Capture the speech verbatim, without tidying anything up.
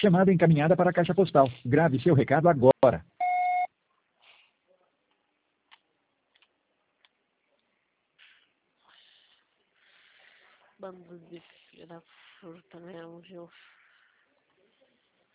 Chamada encaminhada para a caixa postal. Grave seu recado agora. Bando de filha da puta mesmo, Gil.